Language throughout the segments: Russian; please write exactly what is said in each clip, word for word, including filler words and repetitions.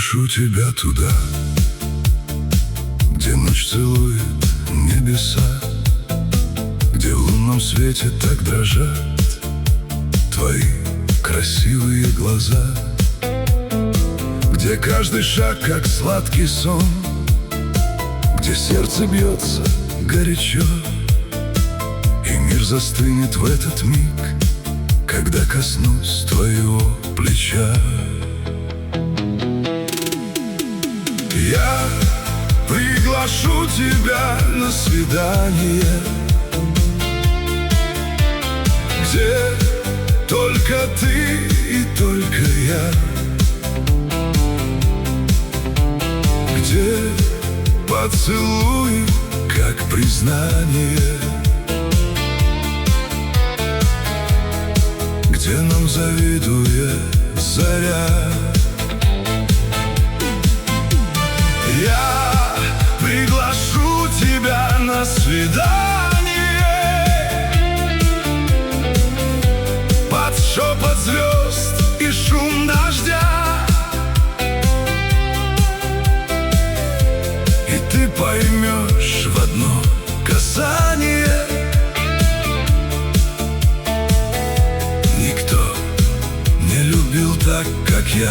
приглашу тебя туда, где ночь целует небеса, где в лунном свете так дрожат твои красивые глаза, где каждый шаг как сладкий сон, где сердце бьется горячо, и мир застынет в этот миг, когда коснусь твоего плеча. Я приглашу тебя на свидание, где только ты и только я, где поцелуй как признание, где нам завидует заря. Я приглашу тебя на свидание под шепот звезд и шум дождя, и ты поймешь в одно касание: никто не любил так, как я.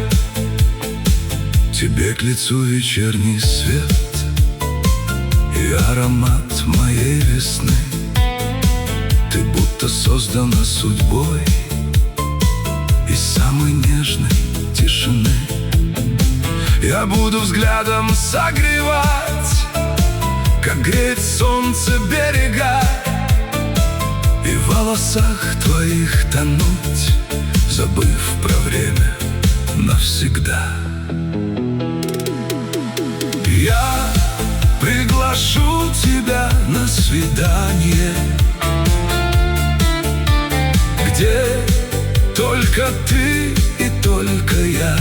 Тебе к лицу вечерний свет и аромат моей весны. Ты будто создана судьбой из самой нежной тишины. Я буду взглядом согревать, как греет солнце берега, и в волосах твоих тонуть, забыв про время навсегда. Я приглашу тебя на свидание, где только ты и только я,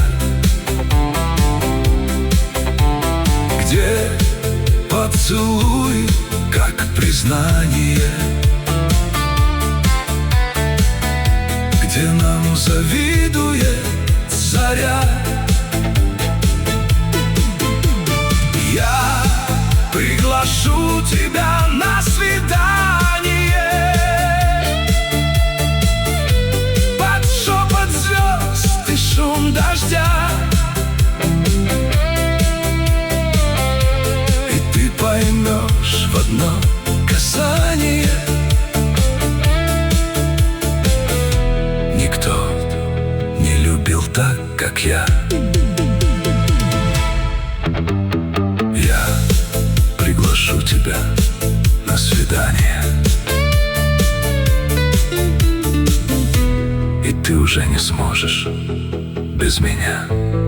где поцелуй как признание, где нам завидует заря. Я приглашу тебя на свидание под шепот звезд и шум дождя, и ты поймешь в одно касание: никто не любил так, как я. Приглашу тебя на свидание, и ты уже не сможешь без меня.